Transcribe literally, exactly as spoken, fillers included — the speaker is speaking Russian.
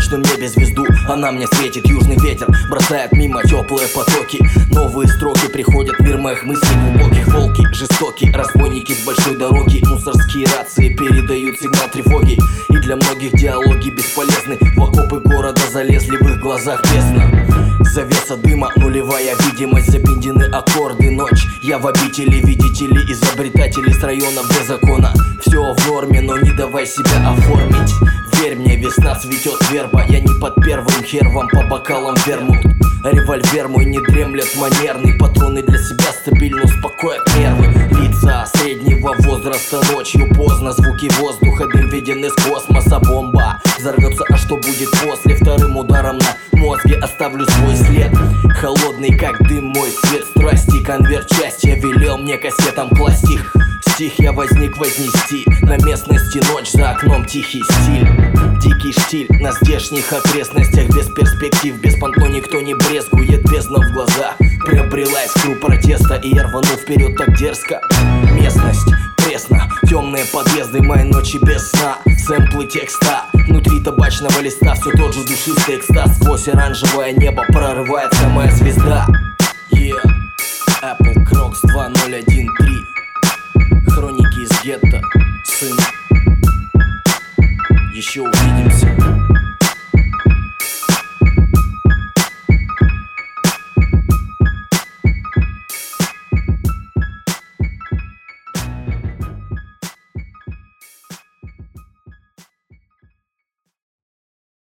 ночном небе звезду. Она мне светит, южный ветер бросает мимо теплые потоки. Новые строки приходят в мир моих мыслей глубоких. Волки жестокие, разбойники с большой дороги. Мусорские рации передают сигнал тревоги. И для многих диалоги бесполезны. В окопы города залезли, в их глазах бездна. Завеса дыма, нулевая видимость, забиндены аккорды. Ночь, я в обители, видите ли, изобретатели с района без закона. Все в норме, но не давай себя оформить. Верь мне, весна цветет верба. Я не под первым хервом, по бокалам вермут. Револьвер мой не дремлет манерный. Патроны для себя стабильно успокоят нервы. Лица среднего возраста ночью поздно. Звуки воздуха, дым виден из космоса. Бомба взорвется, а что будет после? Вторым ударом на мозге оставлю свой след. Холодный как дым мой свет страсти. Конверт счастья велел мне кассетам класть их. Стих я возник вознести. На местности ночь, за окном тихий стиль. Дикий штиль на здешних окрестностях. Без перспектив, без понто никто не брезгует. Бездна в глаза приобрела искру протеста. И я рвану вперед так дерзко. Местность пресно, темные подъезды, мои ночи без сна. Сэмплы текста, внутри табачного листа. Все тот же душистый экстаз. Сквозь оранжевое небо прорывается моя звезда. Yeah, Apple Crocs два ноль один.